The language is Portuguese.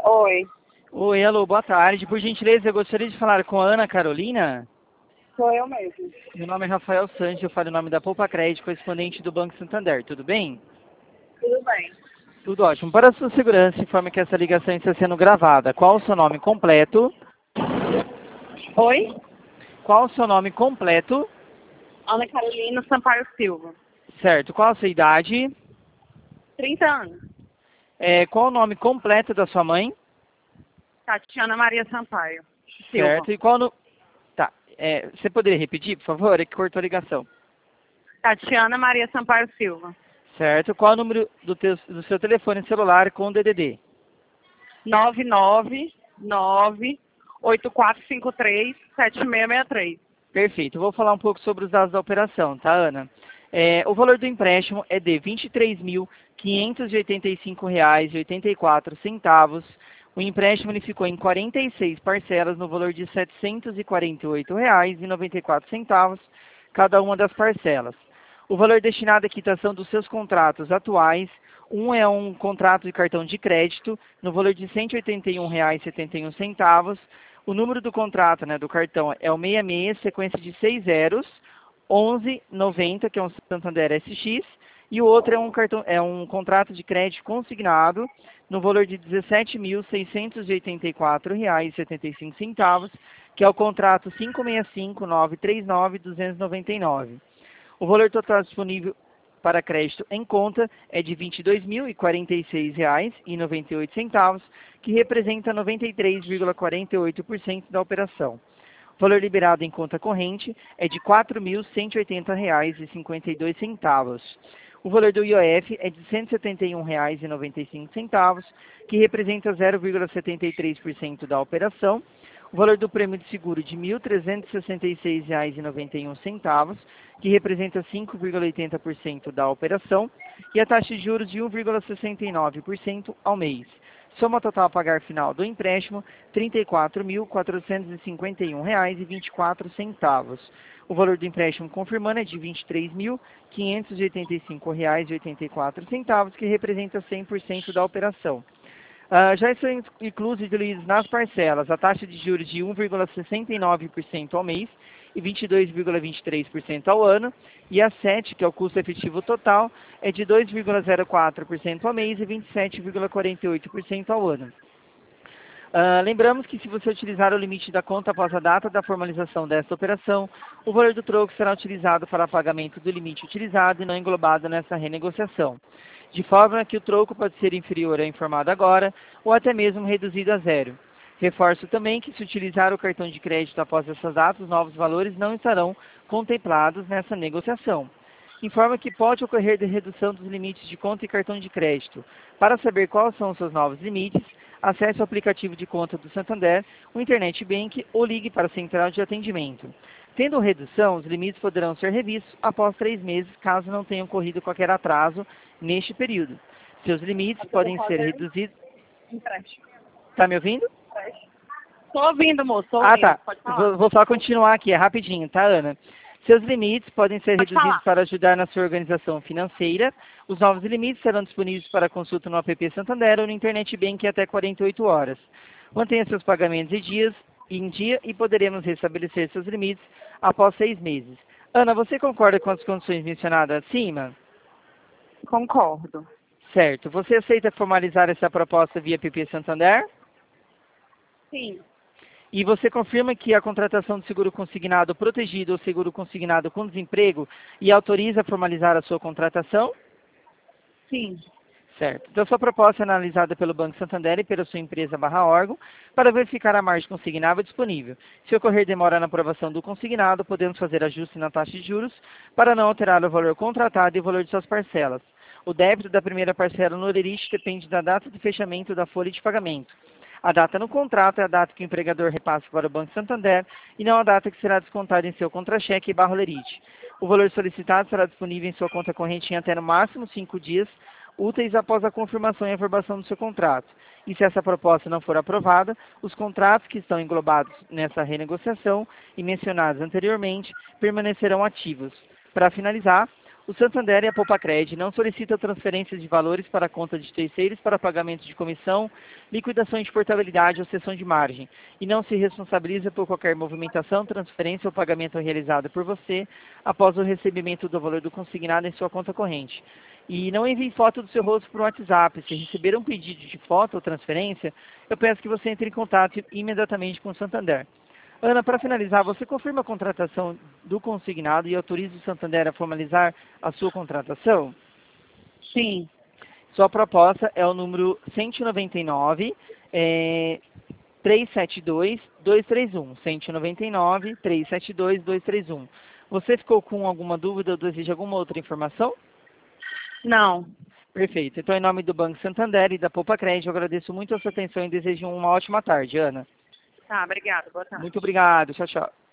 Oi, Oi, alô, boa tarde. Por gentileza, eu gostaria de falar com a Ana Carolina. sou eu mesmo. Meu nome é Rafael Santos, eu falo em nome da Poupa Crédito, correspondente do Banco Santander. Tudo bem? Tudo bem. Tudo ótimo. Para a sua segurança, informe que essa ligação está sendo gravada. Qual o seu nome completo? Oi, Qual o seu nome completo? Ana Carolina Sampaio Silva. Certo. Qual a sua idade? 30 anos. Qual o nome completo da sua mãe? Tatiana Maria Sampaio Silva. Certo. E qual no... Tá. Você poderia repetir, por favor? É que cortou a ligação. Tatiana Maria Sampaio Silva. Certo. Qual o número do seu telefone celular com DDD? 999-8453-7663. Perfeito. Eu vou falar um pouco sobre os dados da operação, tá, Ana? O valor do empréstimo é de R$ 23.585,84. O empréstimo ele ficou em 46 parcelas no valor de R$ 748,94, cada uma das parcelas. O valor destinado à quitação dos seus contratos atuais, um é um contrato de cartão de crédito no valor de R$ 181,71. O número do contrato, né, do cartão é o 66, sequência de 6 zeros, 1190, que é um Santander SX, e o outro é um contrato de crédito consignado no valor de R$ 17.684,75, que é o contrato 565.939.299. O valor total disponível para crédito em conta é de R$ 22.046,98, que representa 93,48% da operação. O valor liberado em conta corrente é de R$ 4.180,52. O valor do IOF é de R$ 171,95, que representa 0,73% da operação. O valor do prêmio de seguro de R$ 1.366,91, que representa 5,80% da operação, e a taxa de juros de 1,69% ao mês. Soma total a pagar final do empréstimo, R$ 34.451,24. O valor do empréstimo confirmando é de R$ 23.585,84, que representa 100% da operação. Já estão inclusos nas parcelas a taxa de juros de 1,69% ao mês e 22,23% ao ano, e a 7, que é o custo efetivo total, é de 2,04% ao mês e 27,48% ao ano. Lembramos que se você utilizar o limite da conta após a data da formalização desta operação, o valor do troco será utilizado para pagamento do limite utilizado e não englobado nessa renegociação, de forma que o troco pode ser inferior ao informado agora ou até mesmo reduzido a zero. Reforço também que se utilizar o cartão de crédito após essas datas, os novos valores não estarão contemplados nessa negociação. Informa que pode ocorrer de redução dos limites de conta e cartão de crédito. Para saber quais são os seus novos limites, acesse o aplicativo de conta do Santander, o Internet Bank ou ligue para a central de atendimento. Tendo redução, os limites poderão ser revistos após 3 meses, caso não tenha ocorrido qualquer atraso neste período. Seus limites podem ser reduzidos... Empréstimo. Está me ouvindo? Estou ouvindo, moço. Tô ouvindo. Tá. Pode falar. Vou só continuar aqui, é rapidinho, tá, Ana? Seus limites podem ser Pode reduzidos falar. para ajudar na sua organização financeira. Os novos limites serão disponíveis para consulta no app Santander ou no Internet Bank até 48 horas. Mantenha seus pagamentos em dia e poderemos restabelecer seus limites após 6 meses. Ana, você concorda com as condições mencionadas acima? Concordo. Certo. Você aceita formalizar essa proposta via app Santander? Sim. E você confirma que a contratação de seguro consignado protegido ou seguro consignado com desemprego e autoriza a formalizar a sua contratação? Sim. Certo. Então, sua proposta é analisada pelo Banco Santander e pela sua empresa /órgão para verificar a margem consignável disponível. Se ocorrer demora na aprovação do consignado, podemos fazer ajuste na taxa de juros para não alterar o valor contratado e o valor de suas parcelas. O débito da primeira parcela no lerite depende da data de fechamento da folha de pagamento. A data no contrato é a data que o empregador repassa para o Banco Santander e não a data que será descontada em seu contra-cheque /lerite. O valor solicitado será disponível em sua conta corrente em até no máximo 5 dias úteis após a confirmação e aprovação do seu contrato. E se essa proposta não for aprovada, os contratos que estão englobados nessa renegociação e mencionados anteriormente permanecerão ativos. Para finalizar, O Santander e a Poupacred não solicitam transferências de valores para a conta de terceiros para pagamento de comissão, liquidação de portabilidade ou cessão de margem, e não se responsabiliza por qualquer movimentação, transferência ou pagamento realizado por você após o recebimento do valor do consignado em sua conta corrente. E não envie foto do seu rosto por WhatsApp. Se receber um pedido de foto ou transferência, eu peço que você entre em contato imediatamente com o Santander. Ana, para finalizar, você confirma a contratação do consignado e autoriza o Santander a formalizar a sua contratação? Sim. Sua proposta é o número 199, 372-231. 199, 372-231. Você ficou com alguma dúvida ou deseja alguma outra informação? Não. Perfeito. Então, em nome do Banco Santander e da Poupacred, eu agradeço muito a sua atenção e desejo uma ótima tarde, Ana. Tá, obrigada. Boa tarde. Muito obrigado. Tchau, tchau.